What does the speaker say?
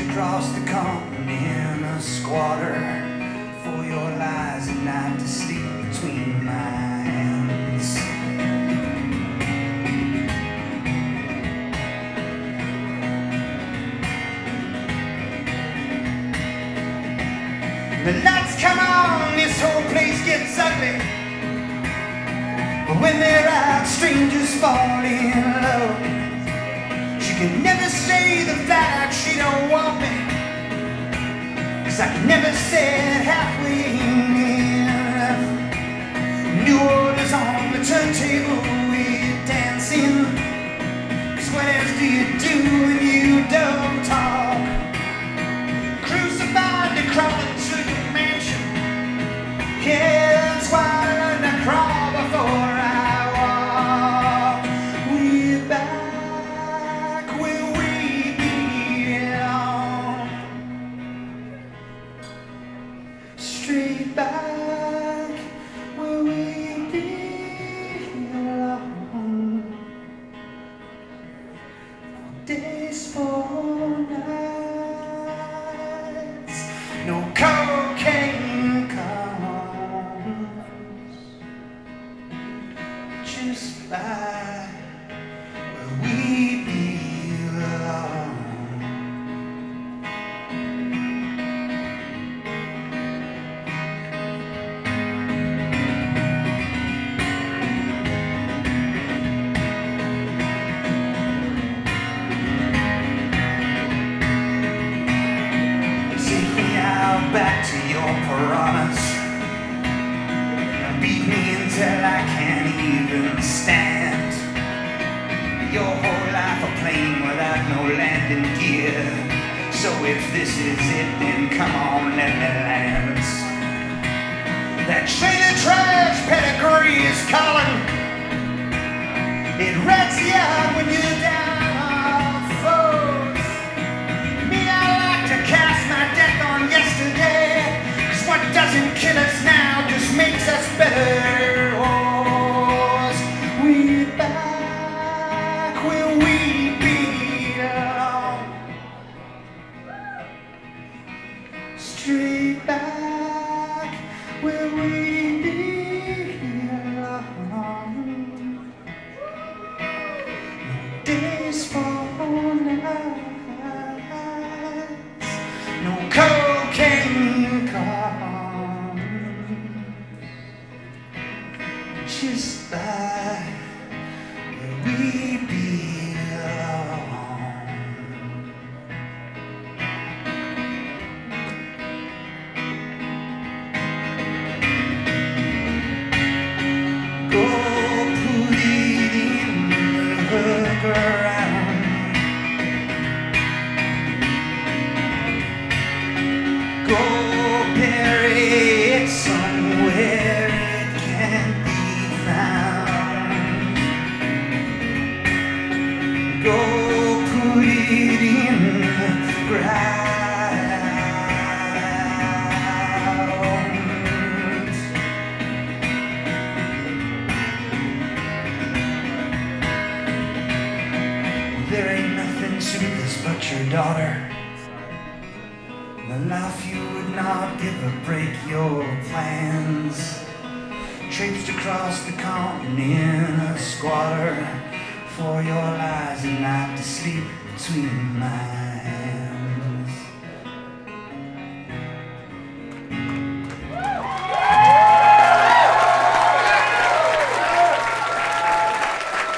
across the continent, a squatter for your lies and night to sleep between my hands. The lights come on, this whole place gets ugly. But when they're out, strangers fall in love. She can never say the fact she don't want me, 'cause I can never sit halfway in. New orders on the turntable, we're dancing. 'Cause what else do you do when you don't talk? Crucified to crawling to your mansion. Yeah, that's why I learned to crawl before I walk. We're back where we belong. Straight back where we belong. Days for nights, no cocaine comes. Just back where we belong. Take me out back to your piranhas. Beat me until I can't even stand. Your whole life a plane without no landing gear. So if this is it, then come on, let me land. That trailer trash pedigree is calling. It rats you out when you're down off foes. Me, I like to cast my death on yesterday, 'cause what doesn't kill us now just makes us better. We're back where we belong. Straight back where we belong. Days for nights, no cocaine comes. Just back where we belong. Go put it in the ground. Go bury it somewhere it can't be found. Go put it in the ground. There ain't nothing to this but your daughter. The life you would not give her, break your plans. Traipsed across the continent, a squatter for your lies and night to sleep between my hands.